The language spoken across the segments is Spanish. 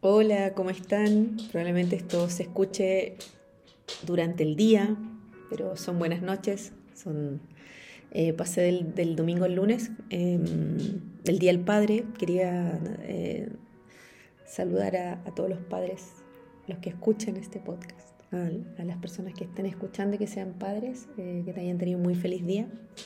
Hola, ¿cómo están? Probablemente esto se escuche durante el día, pero son buenas noches. Pasé del domingo al lunes, del Día del Padre. Quería saludar a todos los padres, los que escuchen este podcast, a las personas que estén escuchando y que sean padres, que te hayan tenido un muy feliz día.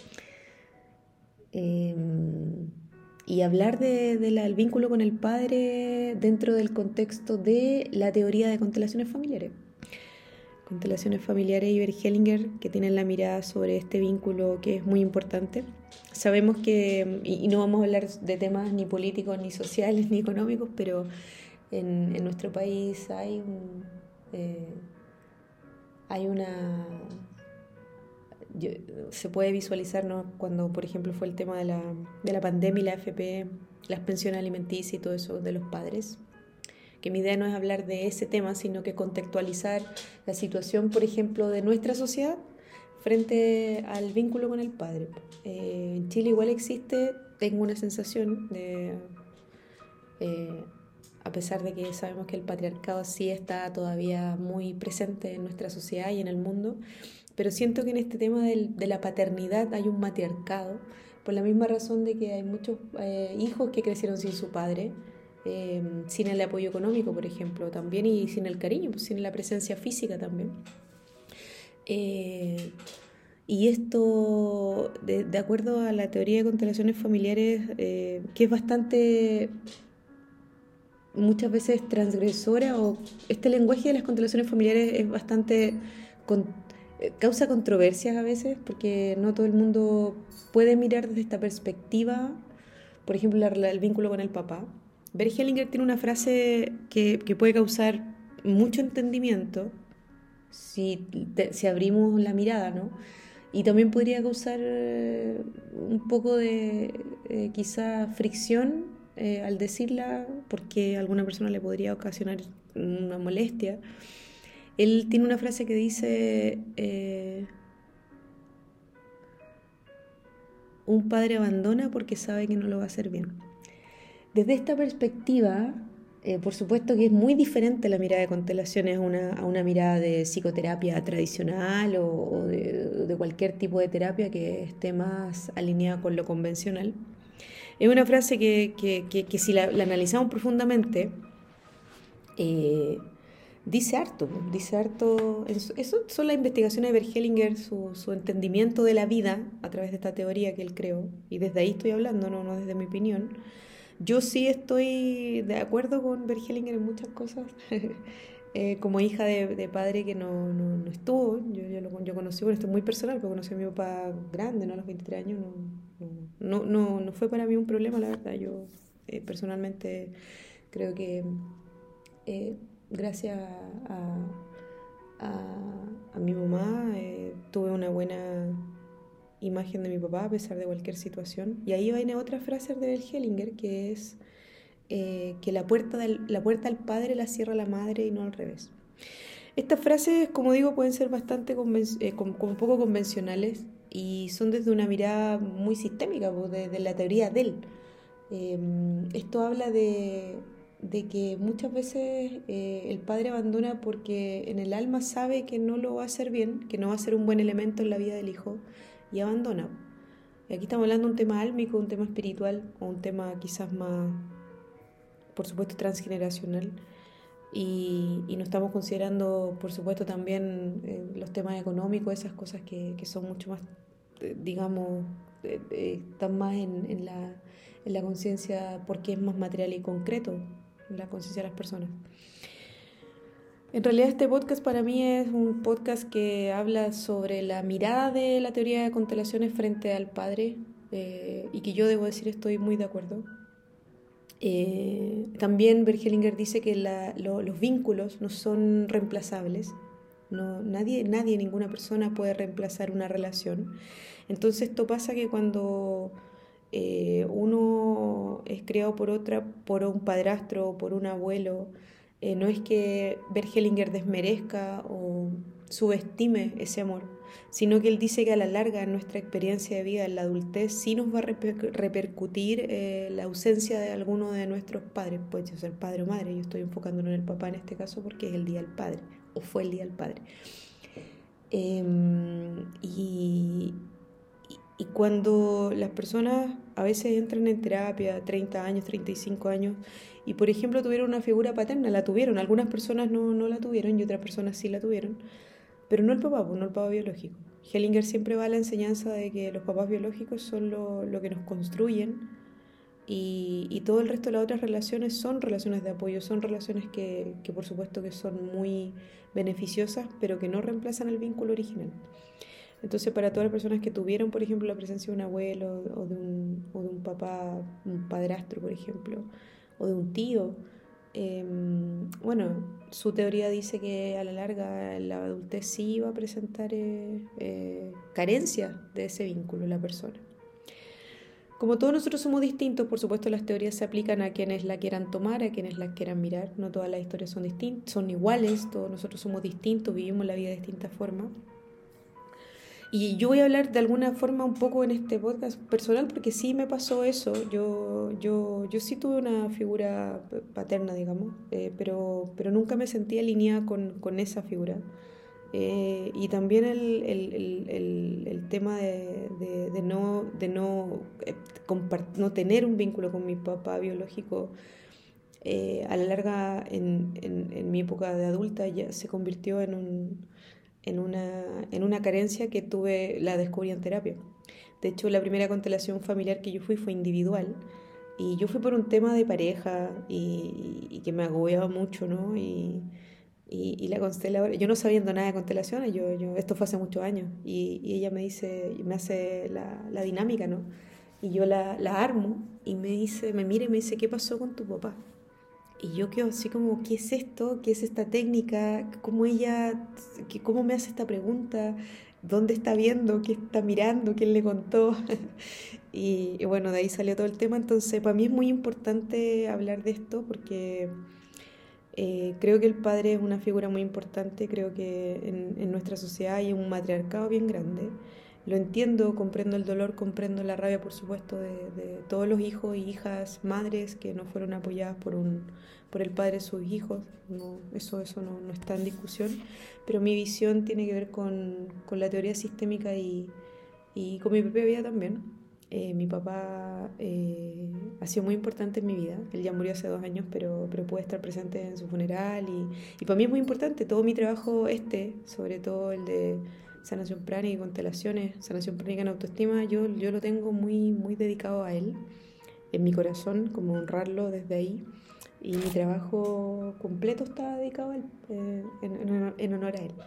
Eh, y hablar del vínculo con el padre dentro del contexto de la teoría de constelaciones familiares. Constelaciones familiares y Hellinger, que tienen la mirada sobre este vínculo que es muy importante. Sabemos que, y no vamos a hablar de temas ni políticos, ni sociales, ni económicos, pero en nuestro país eh, hay una yo- se puede visualizar, ¿no? Cuando, por ejemplo, fue el tema de la pandemia y la AFP, las pensiones alimenticias y todo eso de los padres. Que mi idea no es hablar de ese tema, sino que contextualizar la situación, por ejemplo, de nuestra sociedad frente al vínculo con el padre. En Chile igual existe, tengo una sensación de, eh, a pesar de que sabemos que el patriarcado sí está todavía muy presente en nuestra sociedad y en el mundo, pero siento que en este tema de la paternidad hay un matriarcado, por la misma razón de que hay muchos hijos que crecieron sin su padre, sin el apoyo económico, por ejemplo, también, y sin el cariño, pues, sin la presencia física también. Eh, y esto, de acuerdo a la teoría de constelaciones familiares, que es bastante, muchas veces transgresora, o este lenguaje de las constelaciones familiares es bastante con, causa controversias a veces porque no todo el mundo puede mirar desde esta perspectiva, por ejemplo el vínculo con el papá. Bert Hellinger tiene una frase que puede causar mucho entendimiento si abrimos la mirada, ¿no? Y también podría causar un poco de quizá fricción al decirla, porque a alguna persona le podría ocasionar una molestia. Él tiene una frase que dice, un padre abandona porque sabe que no lo va a hacer bien. Desde esta perspectiva, por supuesto que es muy diferente la mirada de constelaciones a una mirada de psicoterapia tradicional o de cualquier tipo de terapia que esté más alineada con lo convencional. Es una frase que si la analizamos profundamente, eh, dice harto. Eso son las investigaciones de Bert Hellinger, su entendimiento de la vida a través de esta teoría que él creó, y desde ahí estoy hablando, no desde mi opinión. Yo sí estoy de acuerdo con Bert Hellinger en muchas cosas. Como hija de padre que no estuvo, yo conocí, bueno, esto es muy personal, pero conocí a mi papá grande, ¿no? A los 23 años, no fue para mí un problema, la verdad. Yo personalmente creo que eh, gracias a mi mamá tuve una buena imagen de mi papá a pesar de cualquier situación. Y ahí viene otra frase de Bert Hellinger que es que la puerta al padre la cierra la madre y no al revés. Estas frases, como digo, pueden ser bastante como poco convencionales y son desde una mirada muy sistémica, pues, de la teoría de él. Esto habla de que muchas veces el padre abandona porque en el alma sabe que no lo va a hacer bien, que no va a ser un buen elemento en la vida del hijo, y abandona. Y aquí estamos hablando de un tema álmico, un tema espiritual, o un tema quizás más, por supuesto, transgeneracional. Y no estamos considerando, por supuesto, también los temas económicos, esas cosas que son mucho más, digamos, están más en la conciencia porque es más material y concreto, en la conciencia de las personas. En realidad este podcast para mí es un podcast que habla sobre la mirada de la teoría de constelaciones frente al padre, y que yo debo decir estoy muy de acuerdo. También Bergelinger dice que los vínculos no son reemplazables. No, nadie, ninguna persona puede reemplazar una relación. Entonces esto pasa que cuando uno es criado por un padrastro o por un abuelo, no es que Bergelinger desmerezca o subestime ese amor, sino que él dice que a la larga en nuestra experiencia de vida en la adultez sí nos va a repercutir la ausencia de alguno de nuestros padres, puede ser padre o madre. Yo estoy enfocándolo en el papá en este caso porque es el Día del Padre, o fue el Día del Padre. Y cuando las personas a veces entran en terapia, 30 años, 35 años, y por ejemplo tuvieron una figura paterna, la tuvieron, algunas personas no la tuvieron y otras personas sí la tuvieron, pero no el papá, no el papá biológico. Hellinger siempre va a la enseñanza de que los papás biológicos son lo que nos construyen y todo el resto de las otras relaciones son relaciones de apoyo, son relaciones que por supuesto que son muy beneficiosas, pero que no reemplazan el vínculo original. Entonces, para todas las personas que tuvieron, por ejemplo, la presencia de un abuelo o de un papá, un padrastro, por ejemplo, o de un tío, bueno, su teoría dice que a la larga la adultez sí va a presentar carencias de ese vínculo, la persona. Como todos nosotros somos distintos, por supuesto las teorías se aplican a quienes la quieran tomar, a quienes la quieran mirar. No todas las historias son iguales, todos nosotros somos distintos, vivimos la vida de distintas formas. Y yo voy a hablar de alguna forma un poco en este podcast personal porque sí me pasó eso. Yo sí tuve una figura paterna, digamos, pero nunca me sentí alineada con esa figura. Y también el tema de no tener un vínculo con mi papá biológico, a la larga en mi época de adulta ya se convirtió en una carencia que la descubrí en terapia. De hecho, la primera constelación familiar que yo fui fue individual y yo fui por un tema de pareja y que me agobiaba mucho, ¿no? Y la consteladora, yo no sabiendo nada de constelaciones, esto fue hace muchos años, y ella me hace la dinámica, ¿no? Y yo la armo y me mira y me dice, ¿qué pasó con tu papá? Y yo quedo así como, ¿qué es esto? ¿Qué es esta técnica? ¿Cómo me hace esta pregunta? ¿Dónde está viendo? ¿Qué está mirando? ¿Quién le contó? Y bueno, de ahí salió todo el tema. Entonces, para mí es muy importante hablar de esto porque creo que el padre es una figura muy importante. Creo que en nuestra sociedad hay un matriarcado bien grande. Lo entiendo, comprendo el dolor, comprendo la rabia, por supuesto, de todos los hijos y hijas, madres que no fueron apoyadas por el padre de sus hijos. No, eso no está en discusión. Pero mi visión tiene que ver con la teoría sistémica y con mi propia vida también. Mi papá ha sido muy importante en mi vida. Él ya murió hace 2 años, pero pude estar presente en su funeral. Y para mí es muy importante todo mi trabajo sobre todo el de sanación pránica y constelaciones, sanación pránica en autoestima, yo lo tengo muy, muy dedicado a él, en mi corazón, como honrarlo desde ahí. Y mi trabajo completo está dedicado a él, en honor a él.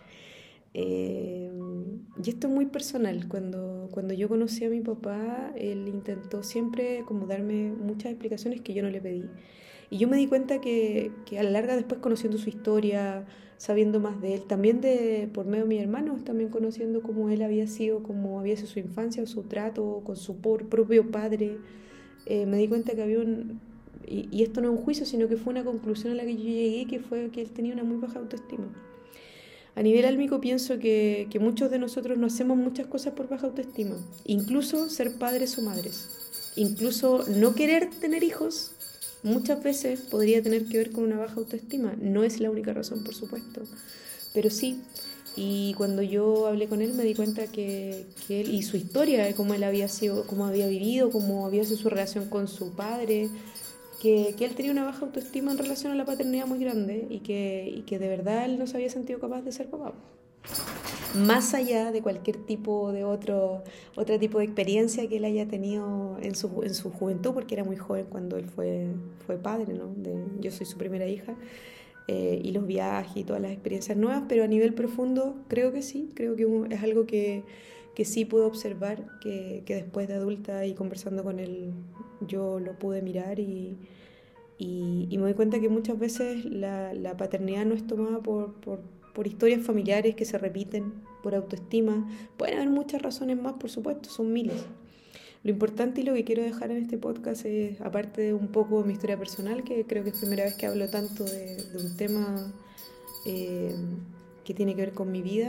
Y esto es muy personal. Cuando yo conocí a mi papá, él intentó siempre como darme muchas explicaciones que yo no le pedí. Y yo me di cuenta que a la larga, después conociendo su historia, sabiendo más de él, también por medio de mis hermanos, también conociendo cómo él había sido su infancia, su trato con su propio padre, me di cuenta que había y esto no es un juicio, sino que fue una conclusión a la que yo llegué, que fue que él tenía una muy baja autoestima. A nivel álmico pienso que muchos de nosotros no hacemos muchas cosas por baja autoestima, incluso ser padres o madres, incluso no querer tener hijos. Muchas veces podría tener que ver con una baja autoestima. No es la única razón, por supuesto, pero sí. Y cuando yo hablé con él me di cuenta que él y su historia, de cómo él había sido, cómo había vivido, cómo había sido su relación con su padre, que él tenía una baja autoestima en relación a la paternidad muy grande y que de verdad él no se había sentido capaz de ser papá. Más allá de cualquier tipo de otro tipo de experiencia que él haya tenido en su juventud, porque era muy joven cuando él fue padre, ¿no? Yo soy su primera hija, y los viajes y todas las experiencias nuevas, pero a nivel profundo creo que sí, creo que es algo que sí puedo observar, que después de adulta y conversando con él yo lo pude mirar y me doy cuenta que muchas veces la paternidad no es tomada por historias familiares que se repiten, por autoestima. Pueden haber muchas razones más, por supuesto, son miles. Lo importante y lo que quiero dejar en este podcast es, aparte de un poco de mi historia personal, que creo que es primera vez que hablo tanto de un tema que tiene que ver con mi vida,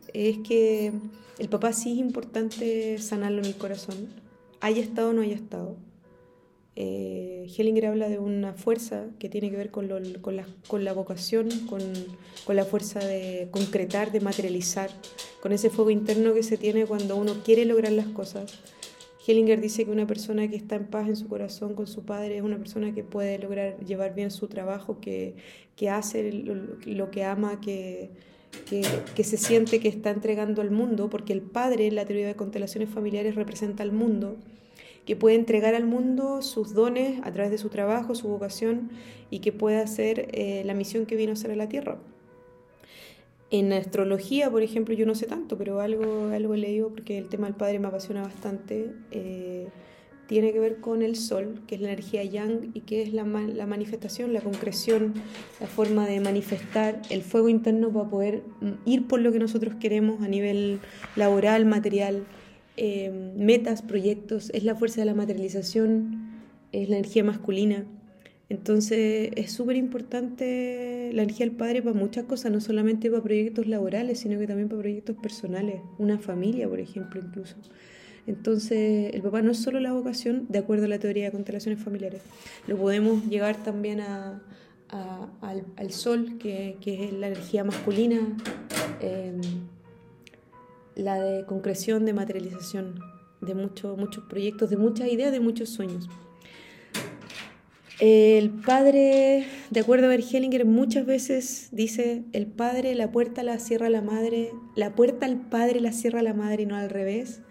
es que el papá sí es importante sanarlo en el corazón, haya estado o no haya estado. Hellinger habla de una fuerza que tiene que ver con la vocación, con la fuerza de concretar, de materializar, con ese fuego interno que se tiene cuando uno quiere lograr las cosas. Hellinger dice que una persona que está en paz en su corazón con su padre es una persona que puede lograr llevar bien su trabajo, que hace lo que ama, que se siente que está entregando al mundo, porque el padre en la teoría de constelaciones familiares representa al mundo, que puede entregar al mundo sus dones a través de su trabajo, su vocación, y que puede hacer la misión que vino a hacer a la tierra. En astrología, por ejemplo, yo no sé tanto, pero algo he leído porque el tema del padre me apasiona bastante. Tiene que ver con el sol, que es la energía yang y que es la manifestación, la concreción, la forma de manifestar el fuego interno para poder ir por lo que nosotros queremos a nivel laboral, material, metas, proyectos. Es la fuerza de la materialización, es la energía masculina. Entonces es súper importante la energía del padre para muchas cosas, no solamente para proyectos laborales, sino que también para proyectos personales, una familia, por ejemplo, incluso. Entonces el papá no es solo la vocación, de acuerdo a la teoría de constelaciones familiares. Lo podemos llegar también al sol, que es la energía masculina, la de concreción, de materialización, de muchos proyectos, de muchas ideas, de muchos sueños. El padre, de acuerdo a Bert Hellinger, muchas veces dice: el padre, la puerta la cierra la madre, la puerta al padre la cierra la madre y no al revés.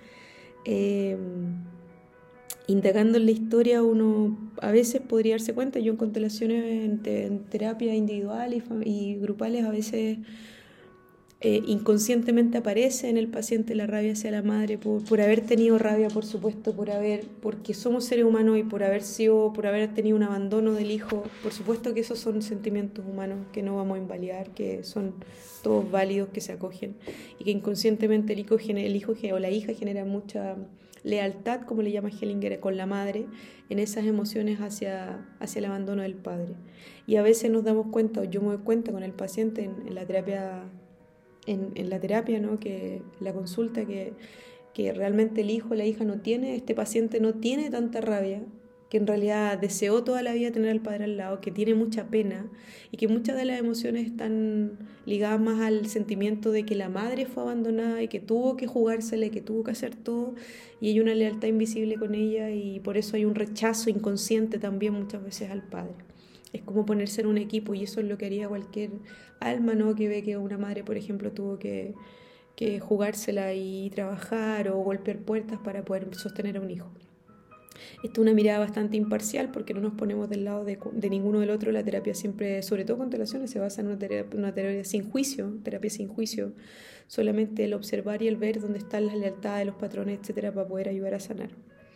Indagando en la historia, uno a veces podría darse cuenta, yo en constelaciones, en terapia individual y grupales, a veces inconscientemente aparece en el paciente la rabia hacia la madre por haber tenido rabia, por supuesto, porque somos seres humanos y por haber tenido un abandono del hijo. Por supuesto que esos son sentimientos humanos que no vamos a invalidar, que son todos válidos, que se acogen, y que inconscientemente el hijo o la hija genera mucha lealtad, como le llama Hellinger, con la madre, en esas emociones hacia el abandono del padre. Y a veces nos damos cuenta, o yo me doy cuenta con el paciente en la terapia, ¿no? Que la consulta, que realmente el hijo o la hija este paciente no tiene tanta rabia, que en realidad deseó toda la vida tener al padre al lado, que tiene mucha pena y que muchas de las emociones están ligadas más al sentimiento de que la madre fue abandonada y que tuvo que jugársela y que tuvo que hacer todo, y hay una lealtad invisible con ella, y por eso hay un rechazo inconsciente también muchas veces al padre. Es como ponerse en un equipo, y eso es lo que haría cualquier alma, ¿no? Que ve que una madre, por ejemplo, tuvo que jugársela y trabajar o golpear puertas para poder sostener a un hijo. Esto es una mirada bastante imparcial, porque no nos ponemos del lado de ninguno del otro. La terapia siempre, sobre todo constelaciones, se basa en una terapia sin juicio, solamente el observar y el ver dónde están las lealtades, los patrones, etcétera, para poder ayudar a sanar.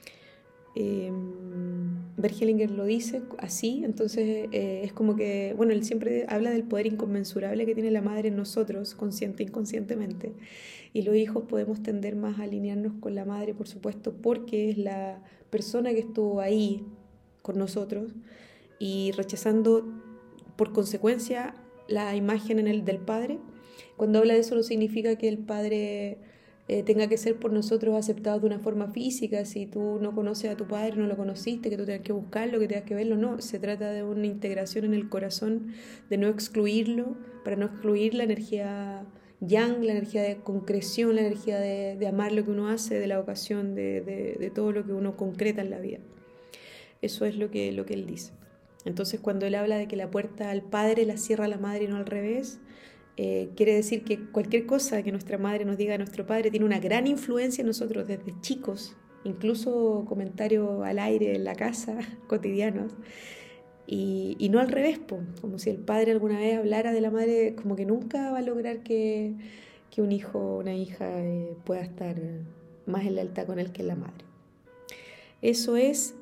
Bert Hellinger lo dice así, entonces es como que, bueno, él siempre habla del poder inconmensurable que tiene la madre en nosotros, consciente e inconscientemente, y los hijos podemos tender más a alinearnos con la madre, por supuesto, porque es la persona que estuvo ahí con nosotros, y rechazando por consecuencia la imagen del padre. Cuando habla de eso no significa que el padre tenga que ser por nosotros aceptado de una forma física. Si tú no conoces a tu padre, no lo conociste, que tú tengas que buscarlo, que tengas que verlo, no. Se trata de una integración en el corazón, de no excluirlo, para no excluir la energía yang, la energía de concreción, la energía de amar lo que uno hace, de la vocación, de todo lo que uno concreta en la vida. Eso es lo que él dice. Entonces, cuando él habla de que la puerta al padre la cierra la madre y no al revés, quiere decir que cualquier cosa que nuestra madre nos diga a nuestro padre tiene una gran influencia en nosotros desde chicos, incluso comentarios al aire en la casa, cotidianos, y no al revés, como si el padre alguna vez hablara de la madre, como que nunca va a lograr que un hijo o una hija pueda estar más en lealtad con él que la madre. Eso es...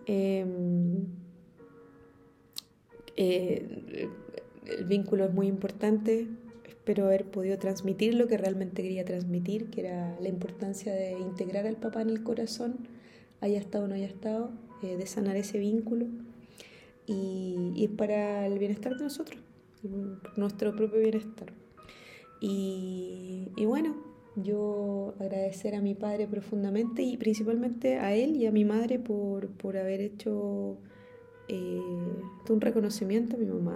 el vínculo es muy importante. Espero haber podido transmitir lo que realmente quería transmitir, que era la importancia de integrar al papá en el corazón, haya estado o no haya estado, de sanar ese vínculo, y es para el bienestar de nosotros, nuestro propio bienestar. Y bueno, yo agradecer a mi padre profundamente y principalmente a él y a mi madre por haber hecho un reconocimiento a mi mamá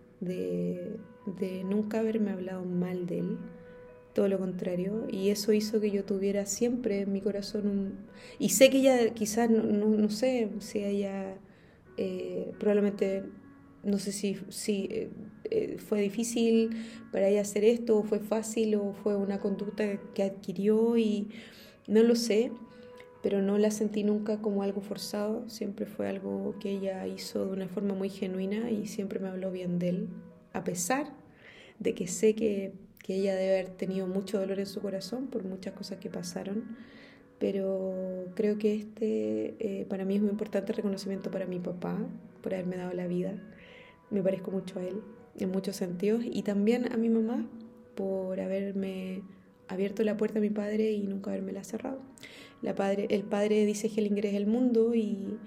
de nunca haberme hablado mal de él, todo lo contrario, y eso hizo que yo tuviera siempre en mi corazón y sé que ella quizás, no sé si ella probablemente, no sé si fue difícil para ella hacer esto, o fue fácil, o fue una conducta que adquirió y no lo sé, pero no la sentí nunca como algo forzado, siempre fue algo que ella hizo de una forma muy genuina y siempre me habló bien de él, a pesar de que sé que ella debe haber tenido mucho dolor en su corazón por muchas cosas que pasaron, pero creo que para mí es muy importante reconocimiento para mi papá por haberme dado la vida. Me parezco mucho a él en muchos sentidos y también a mi mamá por haberme abierto la puerta a mi padre y nunca haberme la cerrado. El padre, dice Hellinger, es el mundo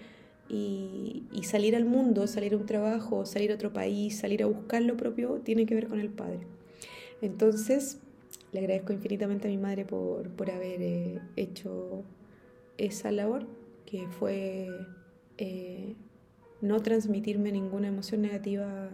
y salir al mundo, salir a un trabajo, salir a otro país, salir a buscar lo propio, tiene que ver con el padre. Entonces, le agradezco infinitamente a mi madre por haber hecho esa labor, que fue eh, no transmitirme ninguna emoción negativa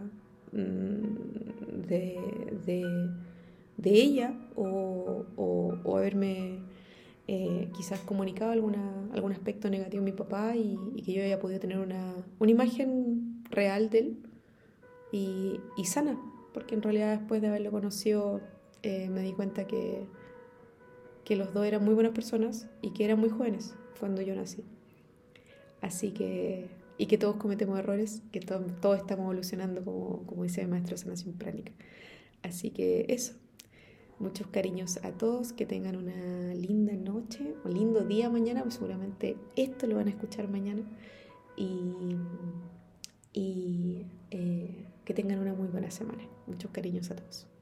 de, de, de ella o haberme quizás comunicado algún aspecto negativo de mi papá y que yo haya podido tener una imagen real de él y sana, porque en realidad después de haberlo conocido me di cuenta que los dos eran muy buenas personas y que eran muy jóvenes cuando yo nací. Así que, y que todos cometemos errores, que todos estamos evolucionando, como dice el maestro Sanación Pránica. Así que eso, muchos cariños a todos, que tengan una linda noche, un lindo día mañana, pues seguramente esto lo van a escuchar mañana. Y, y que tengan una muy buena semana. Muchos cariños a todos.